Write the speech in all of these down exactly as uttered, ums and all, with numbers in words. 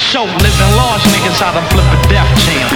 show living large niggas how to flip a death champ.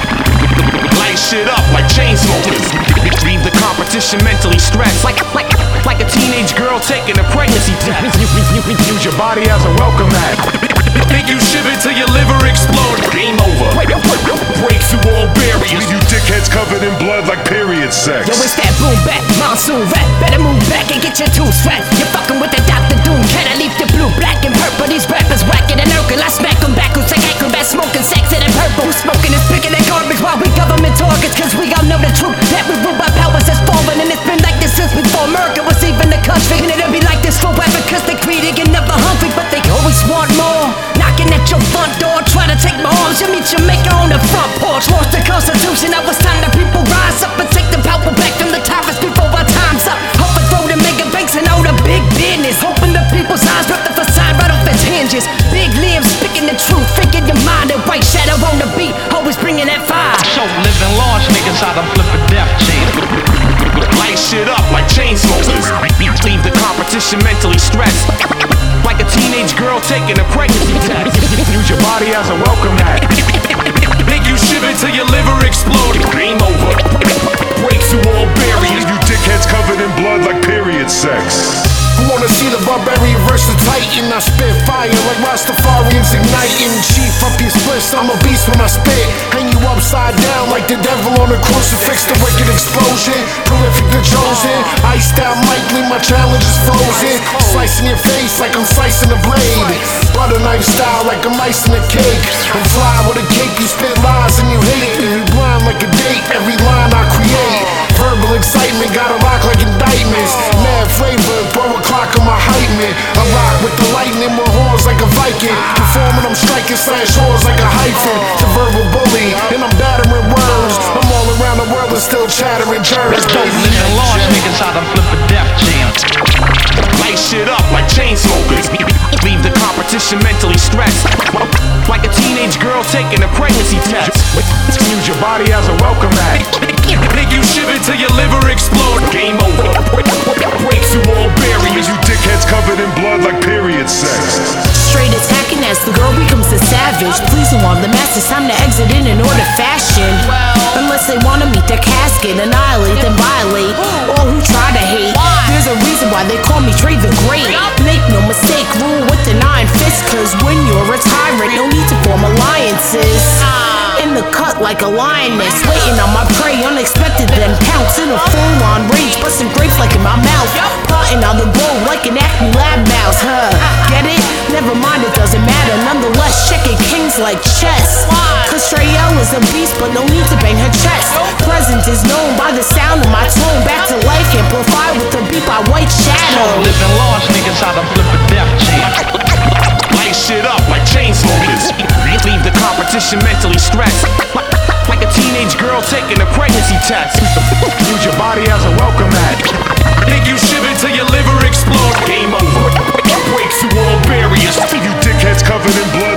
Light shit up like chain smokers. Leave the competition mentally stressed, like like like a teenage girl taking a pregnancy test. Use your body as a welcome mat. Make you shiver till your liver explode. Game over. Breaks through all barriers. Leave you dickheads covered in blood like period sex. Yo, it's that boom back, monsoon rap. Better move back and get your tools strapped. You're fucking with the Doctor Doom. Can I leave the blue, black, and purple? These rappers whacking and urkel. I smack them back. Who's like acrobat, smoking sex and purple? Who's smoking is picking that garbage while we government targets? Cause we all know the truth that we rule by powers that's fallen. And it's been like this since before America was even the country. And it'll be like this forever cause they greedy and never hungry. But they always want more. Knocking at your front door, try to take my arms. You meet your maker on the front porch. Lost the Constitution, now it's time that people rise up and take the power back from the tyrants before our time's up. Overthrow the mega banks and all the big business. Hoping the people's eyes rip the facade right off its hinges. Big limbs, speaking the truth, thinking your mind. A white shadow on the beat, always bringing that fire. Show living large niggas how to flip a death champ. Light shit up like chain smokers. Leave the competition mentally stressed, like a teenage girl taking a pregnancy test. Use your body as a welcome mat. Make you shiver till your liver explode. Game over. Breaks through all barriers. Leave you dickheads covered in blood like period sex. I wanna see the barbarian verse the titan. I spit fire like Rastafarians igniting. Chief up your splits, I'm a beast when I spit. Hang you upside down like the devil on a crucifix. The wicked explosion, prolific the chosen. Iced out Mike Lee, my challenge is frozen. Slicing your face like I'm slicing a blade. Butter knife style like I'm icing a cake. And fly with a cape, you spit lies and you hate. And you blind like a date, every line I create. Verbal excitement, gotta rock like indictments. Mad flavor, throw a clock on my hype man. I rock with the lightning, with horns like a Viking. Performing, I'm striking slash horns like a hyphen. The verbal bully, and I'm battering words. I'm all around the world and still chattering germs, Show baby. living large niggas how to flip a death champ. Light shit up like chain smokers. Leave the competition mentally stressed, like a teenage girl taking a pregnancy test. Use your body as a welcome mat. Make you shiver till your liver explode. Game over. Breaks through all barriers. You dickheads covered in blood like period sex. Straight attacking as the girl becomes a savage. Pleasing all the masses, time to exit in an order fashion. Unless they wanna meet their casket, annihilate then violate all who try to hate. There's a reason why they call me Trey the Great. Make no mistake, rule with the nine fists. Cause when you're a tyrant, no need to form alliances. In the cut like a lioness, waiting on my prey, unexpected then pounce in a full-on rage, busting grapes like in my mouth, plotting on the goal like an Acme lab mouse, huh? Get it? Never mind, it doesn't matter. Nonetheless, checking kings like chess. Cause Treyelle is a beast, but no need to bang her chest. Presence is known by the sound of my tone. Back to life, amplified with the beat by White Show Shadow. living large niggas how to flip a death champ. Light shit up like chain smokers. Leave the competition mentally stressed, like a teenage girl taking a pregnancy test. Use your body as a welcome mat. Make you shiver till your liver explode. Game over. Breaks through all barriers. You dickheads covered in blood